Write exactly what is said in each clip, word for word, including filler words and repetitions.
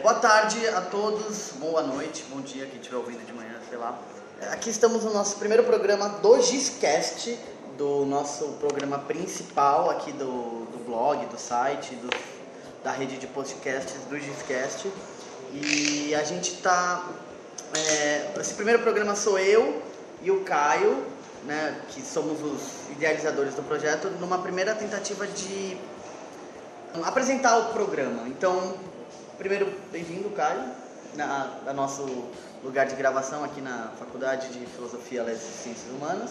boa tarde a todos, boa noite, bom dia, quem estiver ouvindo de manhã, sei lá. Aqui estamos no nosso primeiro programa do Giscast, do nosso programa principal aqui do, do blog, do site, do, da rede de podcasts do Giscast. E a gente está... É, esse primeiro programa sou eu e o Caio, né, que somos os idealizadores do projeto, numa primeira tentativa de apresentar o programa. Então, primeiro, bem-vindo, Caio, na, na nosso lugar de gravação aqui na Faculdade de Filosofia, Letras e Ciências Humanas.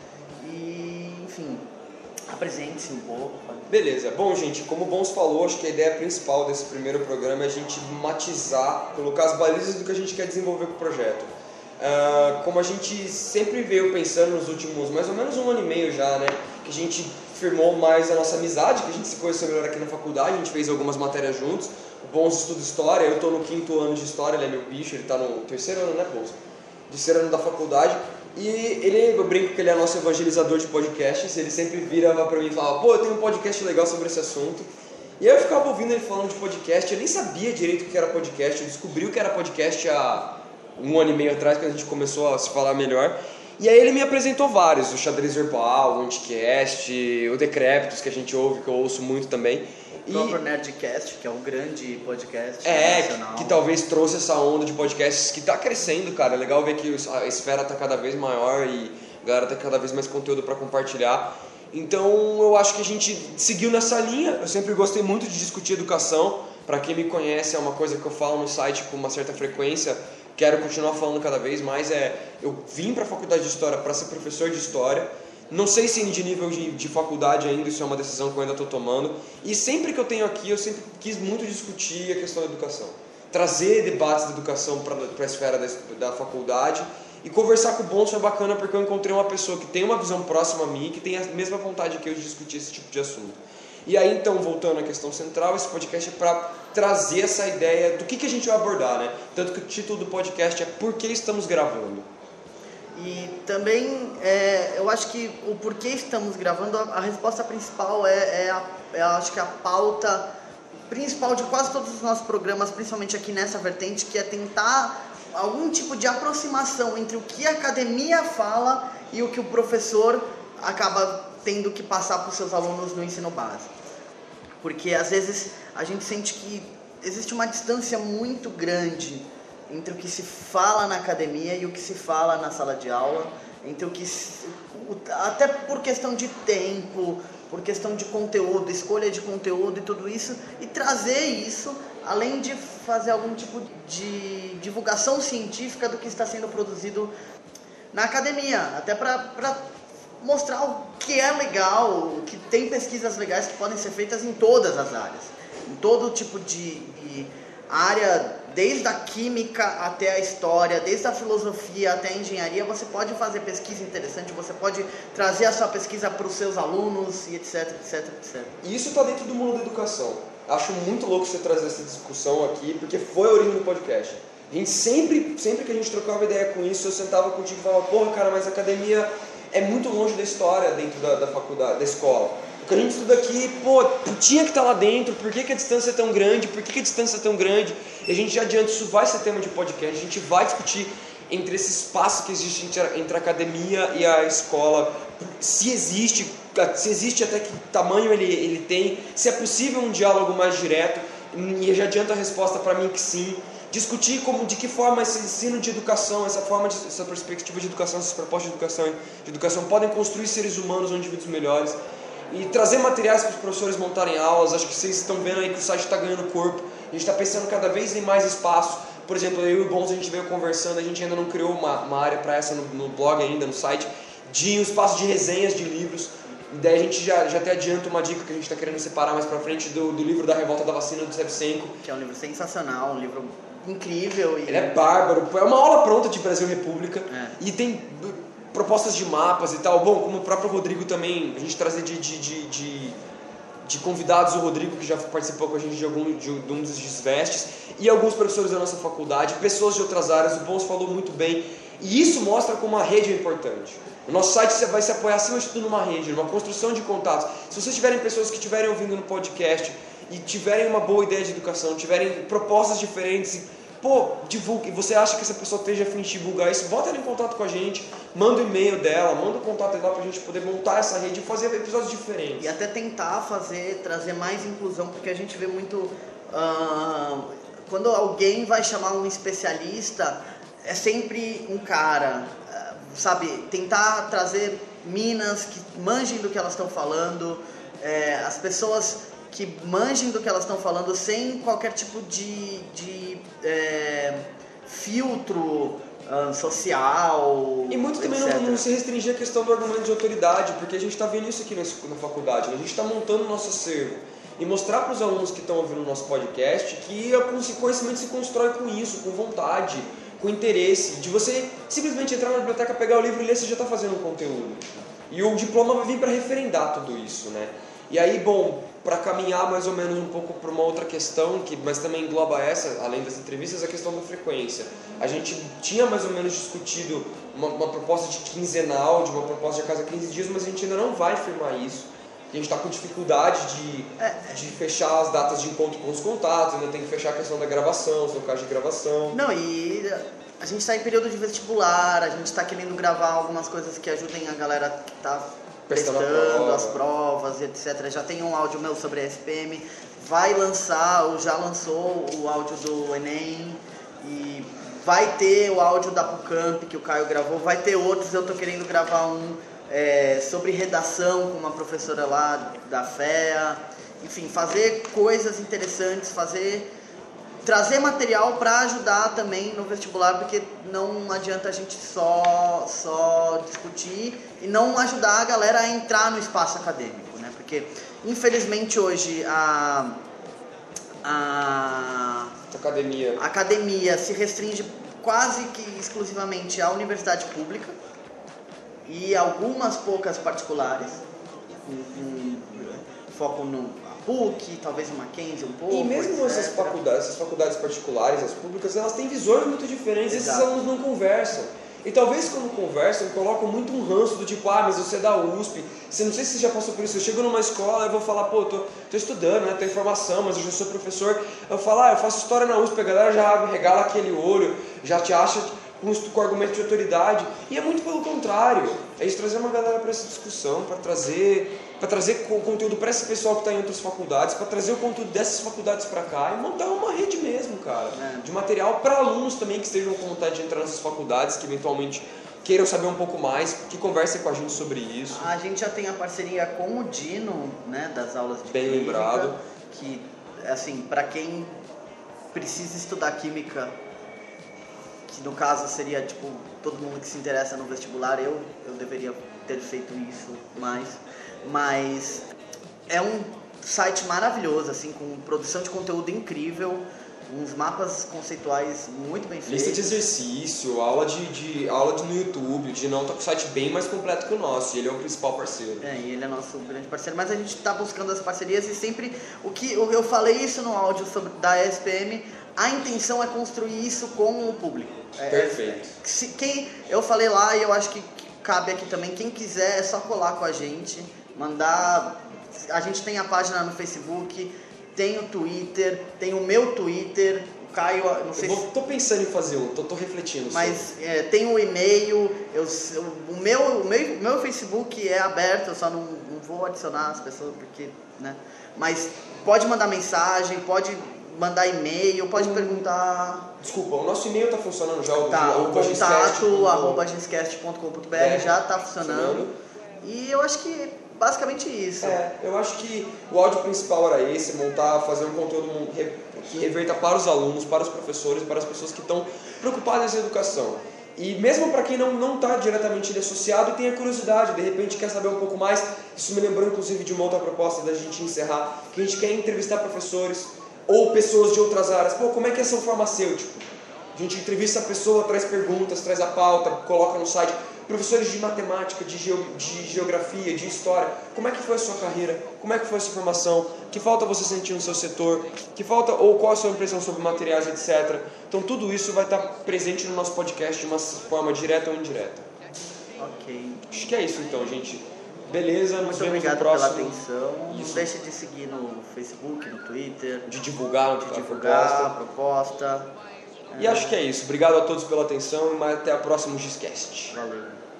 E, enfim, apresente-se um pouco. Beleza. Bom, gente, como o Bons falou, acho que a ideia principal desse primeiro programa é a gente matizar, colocar as balizas do que a gente quer desenvolver com o projeto. Uh, como a gente sempre veio pensando nos últimos mais ou menos um ano e meio já, né, que a gente firmou mais a nossa amizade, que a gente se conheceu melhor aqui na faculdade, a gente fez algumas matérias juntos. O Bons estuda História, eu estou no quinto ano de História, ele é meu bicho, ele está no terceiro ano, né, Bons? Terceiro ano da faculdade. E ele, eu brinco que ele é nosso evangelizador de podcasts, ele sempre virava pra mim e falava, pô, eu tenho um podcast legal sobre esse assunto. E aí eu ficava ouvindo ele falando de podcast, eu nem sabia direito o que era podcast, eu descobri o que era podcast há um ano e meio atrás, quando a gente começou a se falar melhor. E aí ele me apresentou vários, o Xadrez Verbal, o Anticast, o Decrépitos, que a gente ouve, que eu ouço muito também. O próprio Nerdcast, que é um grande podcast é, nacional. Que, que talvez trouxe essa onda de podcasts que tá crescendo, cara. É legal ver que a esfera tá cada vez maior e a galera tem cada vez mais conteúdo para compartilhar. Então eu acho que a gente seguiu nessa linha. Eu sempre gostei muito de discutir educação. Para quem me conhece, é uma coisa que eu falo no site com uma certa frequência. Quero continuar falando cada vez mais. É, eu vim para a faculdade de História para ser professor de História. Não sei se de nível de, de faculdade ainda, isso é uma decisão que eu ainda estou tomando. E sempre que eu tenho aqui, eu sempre quis muito discutir a questão da educação. Trazer debates de educação para a esfera da, da faculdade. E conversar com o Bons foi bacana porque eu encontrei uma pessoa que tem uma visão próxima a mim, que tem a mesma vontade que eu de discutir esse tipo de assunto. E aí, então, voltando à questão central, esse podcast é para trazer essa ideia do que, que a gente vai abordar, né? Tanto que o título do podcast é Por que estamos gravando? E também, é, eu acho que o porquê estamos gravando, a, a resposta principal é, é, a, é, acho que a pauta principal de quase todos os nossos programas, principalmente aqui nessa vertente, que é tentar algum tipo de aproximação entre o que a academia fala e o que o professor acaba tendo que passar para os seus alunos no ensino básico. Porque às vezes a gente sente que existe uma distância muito grande entre o que se fala na academia e o que se fala na sala de aula, entre o que se, até por questão de tempo, por questão de conteúdo, escolha de conteúdo e tudo isso, e trazer isso, além de fazer algum tipo de divulgação científica do que está sendo produzido na academia, até para mostrar o que é legal, que tem pesquisas legais que podem ser feitas em todas as áreas, em todo tipo de, de área, desde a química até a história, desde a filosofia até a engenharia, você pode fazer pesquisa interessante, você pode trazer a sua pesquisa para os seus alunos e etc, etc, etcétera. E isso está dentro do mundo da educação. Acho muito louco você trazer essa discussão aqui, porque foi a origem do podcast. A gente sempre, sempre que a gente trocava ideia com isso, eu sentava contigo e falava, porra, cara, mas a academia é muito longe da história dentro da, da faculdade, da escola. O que a gente estuda aqui, pô, tinha que estar lá dentro, por que, que a distância é tão grande, por que, que a distância é tão grande? E a gente já adianta, isso vai ser tema de podcast, a gente vai discutir entre esse espaço que existe entre a, entre a academia e a escola, se existe, se existe até que tamanho ele, ele tem, se é possível um diálogo mais direto, e já adianta a resposta para mim que sim. Discutir como, de que forma esse ensino de educação, essa forma de, essa perspectiva de educação, essas propostas de educação, de educação podem construir seres humanos ou indivíduos melhores. E trazer materiais para os professores montarem aulas. Acho que vocês estão vendo aí que o site está ganhando corpo. A gente está pensando cada vez em mais espaço. Por exemplo, eu e o Bons, a gente veio conversando, a gente ainda não criou uma, uma área para essa no, no blog ainda, no site, de um espaço de resenhas de livros. E daí a gente já, já até adianta uma dica que a gente está querendo separar mais para frente do, do livro da Revolta da Vacina do Shevchenko. Que é um livro sensacional, um livro incrível. E... ele é bárbaro, é uma aula pronta de Brasil República. É. E tem propostas de mapas e tal. Bom, como o próprio Rodrigo também, a gente trazer de, de, de, de, de convidados, o Rodrigo, que já participou com a gente de, algum, de, de um dos desvestes, e alguns professores da nossa faculdade, pessoas de outras áreas. O Bons falou muito bem. E isso mostra como a rede é importante. O nosso site vai se apoiar, acima de tudo, numa rede, numa construção de contatos. Se vocês tiverem pessoas que estiverem ouvindo no podcast e tiverem uma boa ideia de educação, tiverem propostas diferentes, e, pô, divulgue, você acha que essa pessoa esteja a fim de divulgar isso, bota ela em contato com a gente, manda o e-mail dela, manda o contato dela pra gente poder montar essa rede e fazer episódios diferentes. E até tentar fazer, trazer mais inclusão, porque a gente vê muito, uh, quando alguém vai chamar um especialista, é sempre um cara, uh, sabe, tentar trazer minas que manjem do que elas estão falando, é, as pessoas que manjem do que elas estão falando sem qualquer tipo de, de é, filtro uh, social. E muito também não, não se restringir a questão do argumento de autoridade, porque a gente está vendo isso aqui na, na faculdade, né? A gente está montando o nosso acervo e mostrar para os alunos que estão ouvindo o nosso podcast que o conhecimento se constrói com isso, com vontade, com interesse, de você simplesmente entrar na biblioteca, pegar o livro e ler, você já está fazendo um conteúdo. E o diploma vai vir para referendar tudo isso, né? E aí, bom, para caminhar mais ou menos um pouco para uma outra questão, que, mas também engloba essa, além das entrevistas, a questão da frequência. A gente tinha mais ou menos discutido uma, uma proposta de quinzenal, de uma proposta de a cada quinze dias, mas a gente ainda não vai firmar isso. A gente está com dificuldade de, de fechar as datas de encontro com os contatos, ainda tem que fechar a questão da gravação, os locais de gravação. Não, e a gente está em período de vestibular, a gente está querendo gravar algumas coisas que ajudem a galera que está testando prova. as provas, etcétera. Já tem um áudio meu sobre a S P M, vai lançar, ou já lançou o áudio do Enem, e vai ter o áudio da PUCamp que o Caio gravou, vai ter outros, eu estou querendo gravar um é, sobre redação com uma professora lá da F E A, enfim, fazer coisas interessantes, fazer... trazer material para ajudar também no vestibular, porque não adianta a gente só, só discutir e não ajudar a galera a entrar no espaço acadêmico, né? Porque, infelizmente, hoje a, a, academia. a academia se restringe quase que exclusivamente à universidade pública e algumas poucas particulares, com, com foco no P U C, talvez no Mackenzie um pouco. E mesmo essas faculdades, essas faculdades particulares, as públicas, elas têm visões muito diferentes. Exato. Esses alunos não conversam. E talvez quando conversam, colocam muito um ranço do tipo, ah, mas você é da U S P, você não sei se você já passou por isso, eu chego numa escola e vou falar, pô, tô, tô estudando, né, tô em formação, mas eu já sou professor. Eu falo, ah, eu faço história na U S P, a galera já regala aquele olho, já te acha com, com argumento de autoridade. E é muito pelo contrário, é isso, trazer uma galera para essa discussão, para trazer... para trazer conteúdo para esse pessoal que está em outras faculdades, para trazer o conteúdo dessas faculdades para cá e montar uma rede mesmo, cara, é. de material para alunos também que estejam com vontade de entrar nessas faculdades, que eventualmente queiram saber um pouco mais, que conversem com a gente sobre isso. A gente já tem a parceria com o Dino, né, das aulas de Bem química, lembrado. Que, assim, para quem precisa estudar química, que no caso seria, tipo, todo mundo que se interessa no vestibular, eu, eu deveria ter feito isso mais... Mas é um site maravilhoso, assim, com produção de conteúdo incrível, uns mapas conceituais muito bem feitos. Lista de exercício, aula de, de aula de, no YouTube, de não tá com o site bem mais completo que o nosso, e ele é o principal parceiro. É, e ele é nosso grande parceiro, mas a gente está buscando as parcerias e sempre, o que eu falei isso no áudio sobre, da S P M, a intenção é construir isso com o público. É, Perfeito. É, se, quem, eu falei lá e eu acho que cabe aqui também, quem quiser é só colar com a gente, mandar, a gente tem a página no Facebook, tem o Twitter, tem o meu Twitter, o Caio, não sei eu vou, se... tô pensando em fazer um, tô, tô refletindo mas é, tem o e-mail, eu, o meu, o meu, meu Facebook é aberto, eu só não, não vou adicionar as pessoas porque, né, mas pode mandar mensagem, pode mandar e-mail, pode hum. perguntar. Desculpa, o nosso e-mail tá funcionando já, o tá, o contato arroba ginscast ponto com ponto b r é, já tá funcionando, funcionando e eu acho que basicamente isso. É, eu acho que o áudio principal era esse, montar, fazer um conteúdo que reverta para os alunos, para os professores, para as pessoas que estão preocupadas em educação. E mesmo para quem não está diretamente associado e tem a curiosidade, de repente quer saber um pouco mais, isso me lembrou inclusive de uma outra proposta da gente encerrar, que a gente quer entrevistar professores ou pessoas de outras áreas. Pô, como é que é ser um farmacêutico? A gente entrevista a pessoa, traz perguntas, traz a pauta, coloca no site. Professores de matemática, de, geo, de geografia, de história, como é que foi a sua carreira? Como é que foi a sua formação? Que falta você sentiu no seu setor? Que falta, ou qual a sua impressão sobre materiais, etcétera. Então tudo isso vai estar presente no nosso podcast de uma forma direta ou indireta. Ok. Acho que é isso então, gente. Beleza, nos Muito vemos obrigado no próximo. pela atenção. Não Isso. deixe de seguir no Facebook, no Twitter, De divulgar, de a divulgar proposta. a proposta. E acho que é isso. Obrigado a todos pela atenção e até a próxima Giscast. Valeu.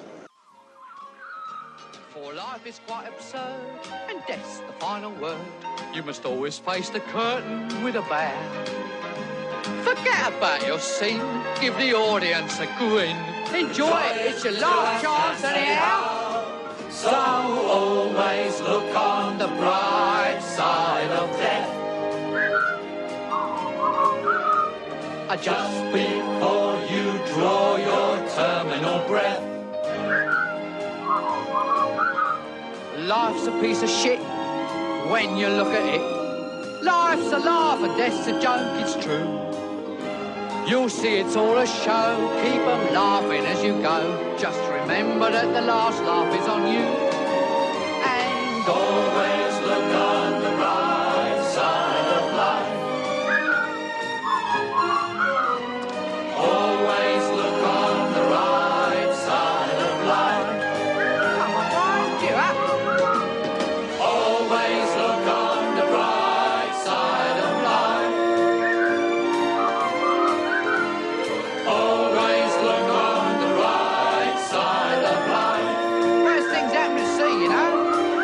For life is quite absurd, and death's the final word. You must always face the curtain with a bow. Forget about your scene, give the audience a grin. Enjoy it, it's your last chance anyhow. So always look on the bright side of death. Just before you draw your terminal breath. Life's a piece of shit when you look at it. Life's a laugh and death's a joke, it's true. You'll see it's all a show, keep 'em laughing as you go. Just remember that the last laugh is on you. And always look on the right side of life. Always look on the right side of life. Come on, Brian, cheer up. Always look on the right side of life. Always look on the right side of life. First things happen to see, you know.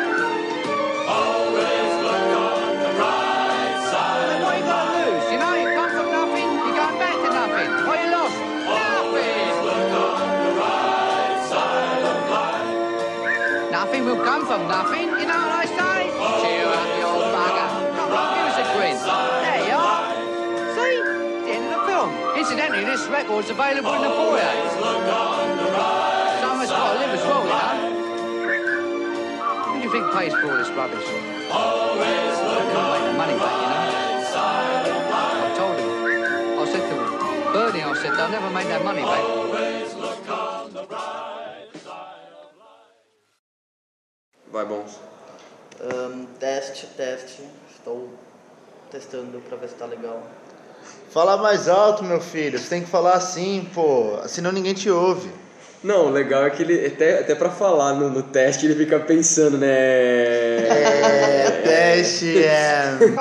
Always look on the right side. Then what you got to lose? You know, you come from nothing, you're going back to nothing. What you lost? Nothing. Look on the right side of life. Nothing will come from nothing, you know what I say? Cheer up, you old bugger. Come on, give us a grin. There you are. See? The end of the film. Incidentally, this record's available in the foyer. Someone's got to live as well, you know. Who do you think pays for all this rubbish? Always look on make the money back, you know. I told him. I said to him, Bernie, I said, they'll never make that money back. Vai, bons. Ahn, teste, teste. Estou testando pra ver se tá legal. Fala mais alto, meu filho. Você tem que falar assim, pô. Senão ninguém te ouve. Não, o legal é que ele, até, até pra falar no, no teste, ele fica pensando, né? É, teste é...